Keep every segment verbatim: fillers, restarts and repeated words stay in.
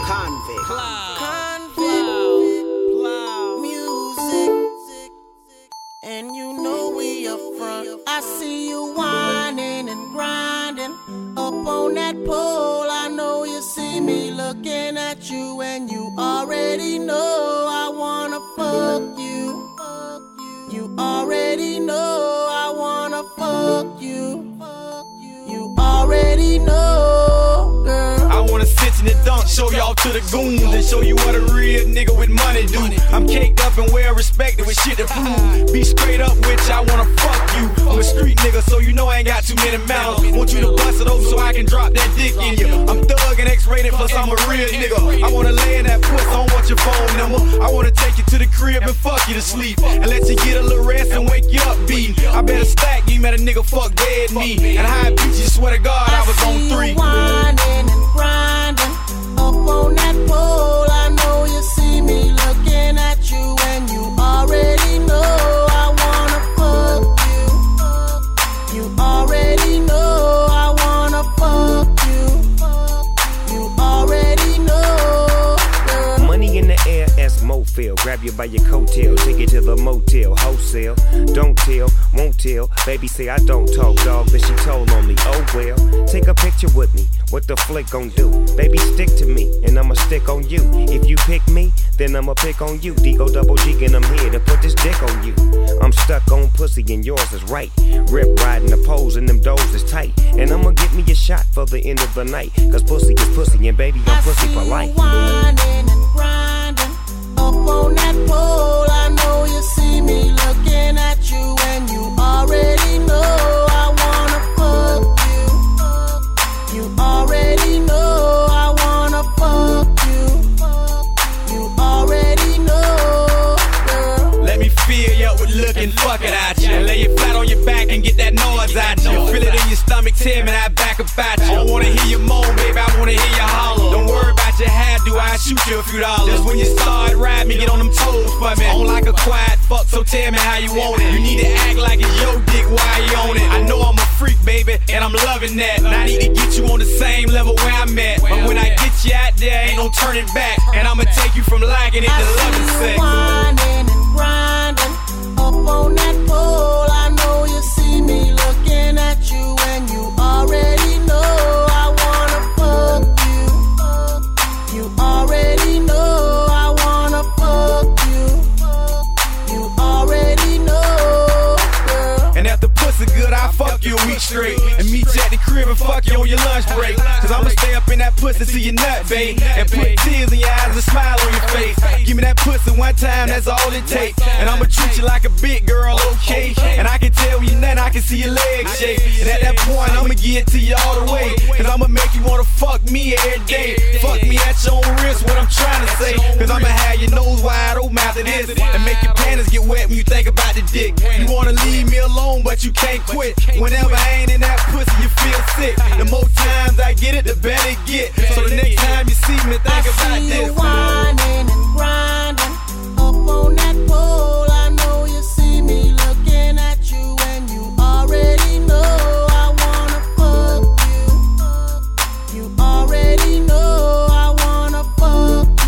Convict. Cloud. Convict. Cloud. Music. And you know we up front. I see you whining and grinding up on that pole. I know you see me looking at you, and you already know I wanna fuck you. You already know I wanna fuck you. You already know, girl. I wanna sit in the dunk, show y'all to the goons, and show you what a real nigga with money do. I'm caked up and well respected with shit to prove. Be straight up with you, I wanna fuck you. I'm a street nigga, so you know I ain't got too many mouths. Want you to bust it open so I can drop that dick in you. I'm thug and X-rated, plus I'm a real nigga. I wanna lay in that puss, I don't want your phone number. I wanna take you to the crib and fuck you to sleep, and let you get a little rest and wake you up beating. I better stack you, met a nigga fuck dead me. And how I beat you, swear to God, I was on three. Whining and grinding up on that pole. I know you see me looking at you, and you already know I wanna fuck you. You already know I wanna fuck you. You already know, girl. Money in the air, as Mofil. Grab you by your coattail, take you to the motel, wholesale. Don't tell, won't tell. Baby say I don't talk, dog, but she told on me. Oh well, take a picture with me. What the flick gon' do? Baby, stick to me, and I'ma stick on you. If you pick me, then I'ma pick on you. Digo double G, and I'm here to put this dick on you. I'm stuck on pussy, and yours is right. Rip riding the poles, and them doors is tight. And I'ma get me a shot for the end of the night. Cause pussy is pussy, and baby, I'm pussy for life. Whining and grinding up on that pole. I know you see me looking at you, and you already know I wanna fuck you. You already know I wanna fuck you. You already know, girl. Let me fill you up with looking fucking at you. Lay you flat on your back and get that noise out you. Feel it in your stomach, Tim, and I back about you. I don't wanna hear you moan, baby, I wanna hear you holler. Don't worry about your hairdo, I shoot you a few dollars. Just when you start riding me, get on them toes for me. I don't like a quiet fuck, so tell me how you want it. You need to act like it's your dick while you on it. I know I'm a freak, baby, and I'm loving that. And I need to get you on the same level where I'm at. But when I get you out there, ain't no turning back. And I'ma take you from liking it to loving sex. Whining and grinding up on that pole. I know you see me looking at you, and you already know I wanna fuck you. You already know I wanna fuck you. You already know, girl. And if the pussy good, I'll fuck you a week straight. And meet you at the crib and fuck you on your lunch break. Cause I'ma stay up in that pussy till you nut, babe. And put tears in your eyes and smile on your face. Give me that pussy one time, that's all it takes. And I'ma treat you like a big girl, okay? And I can tell you nothing, I can see your legs shake. And at that point, I'ma get to you all the way. Cause I'ma make you wanna fuck me every day. Fuck me at your own risk, what I'm trying to say. Cause I'ma have your nose wide open after this. And make your panties get wet when you think about the dick. You wanna leave me alone, but you can't quit. Whenever I ain't in that pussy, you feel sick. The more times I get it, the better it get. So the next time you see me, think I about see this. you whining and grinding up on that pole. I know you see me looking at you, and you already know I wanna fuck you. You already know I wanna fuck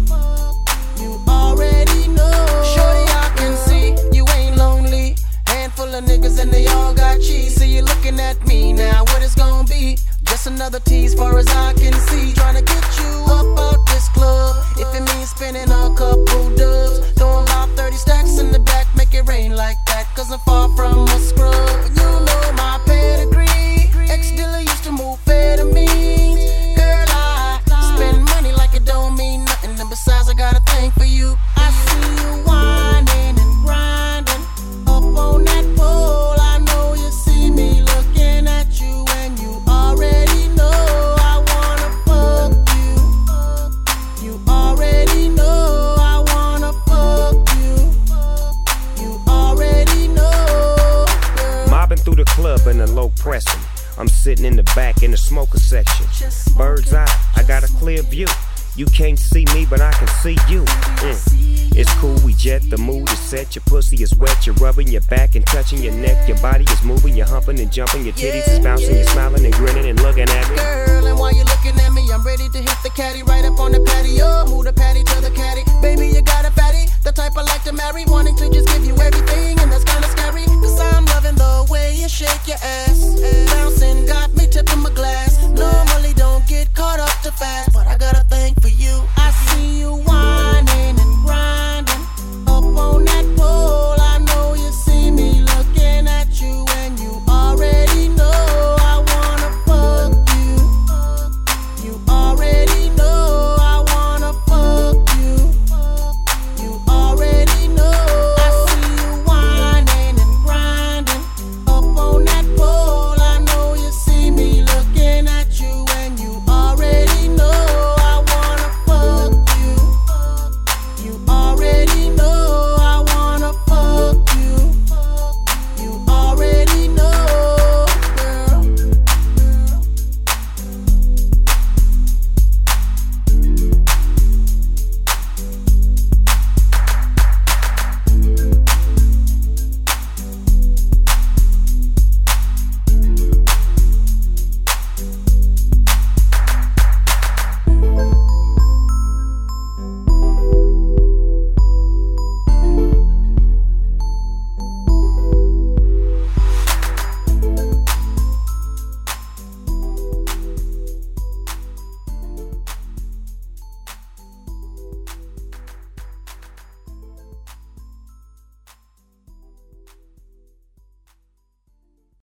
you. You already know. Shorty, I can see you ain't lonely. Handful of niggas and they all got cheese. See you looking at me now, what it's gonna be? Just another tease far as I can see. Trying to get you up out this club. If it means spending a couple dubs, throwing about thirty stacks in the back, make it rain like that. Cause I'm far from a scrub. You know my pedigree. Ex-dealer used to move amphetamines. Girl, I spend money like it don't mean nothing. And besides, I got a thing for you. I see you whining and grinding up on that pole. I know you see me looking at you, and you already know I wanna fuck you. You already know I wanna fuck you. You already know, girl. Mobbing through the club in a low pressing. I'm sitting in the back in the smoker section. Bird's eye, I got a clear view. You can't see me, but I can see you. Mm. It's cool, we jet, the mood is set. Your pussy is wet, you're rubbing your back and touching your neck. Your body is moving, you're humping and jumping. Your titties is bouncing, you're smiling and grinning and looking at me. Girl, and while you're looking at me,